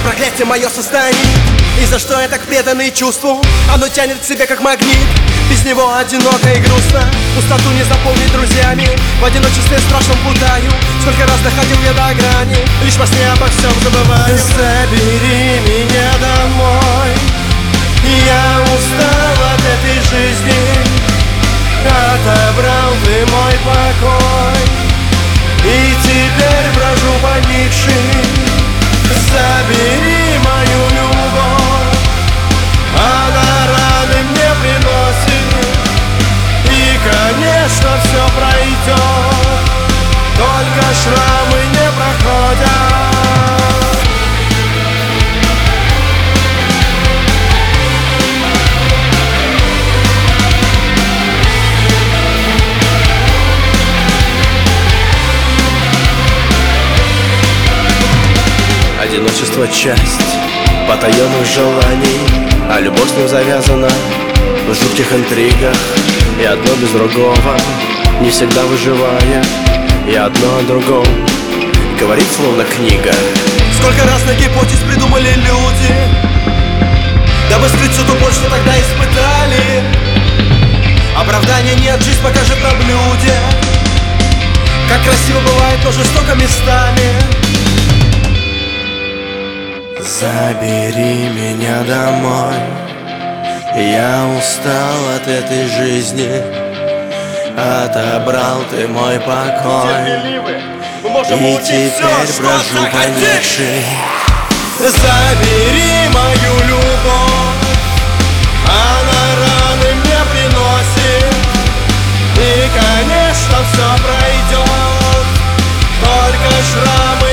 проклятие мое состояние. И за что я так преданный чувству? Оно тянет к себе как магнит. Без него одиноко и грустно. Пустоту не заполнить друзьями. В одиночестве страшном плутаю. Сколько раз доходил я до грани. Лишь во сне обо всем забываю. Забери меня домой. Я устал от этой жизни. Отобрал ты мой покой. И теперь брожу поникший. Забери мою любовь. Она раны мне приносит. И, конечно, все пройдет. Только шрамы не проходят. Одиночество — часть потаенных желаний, а любовь с ним завязана в жутких интригах. И одно без другого, не всегда выживая, и одно о другом говорит словно книга. Сколько разных гипотез придумали люди, дабы скрыть всю ту боль, что тогда испытали. Оправдания нет, жизнь покажет на блюде. Как красиво бывает, но жестоко местами. Забери меня домой. Я устал от этой жизни. Отобрал ты мой покой. И теперь брожу поникший. Забери мою любовь. Она раны мне приносит. И, конечно, все пройдет. Только шрамы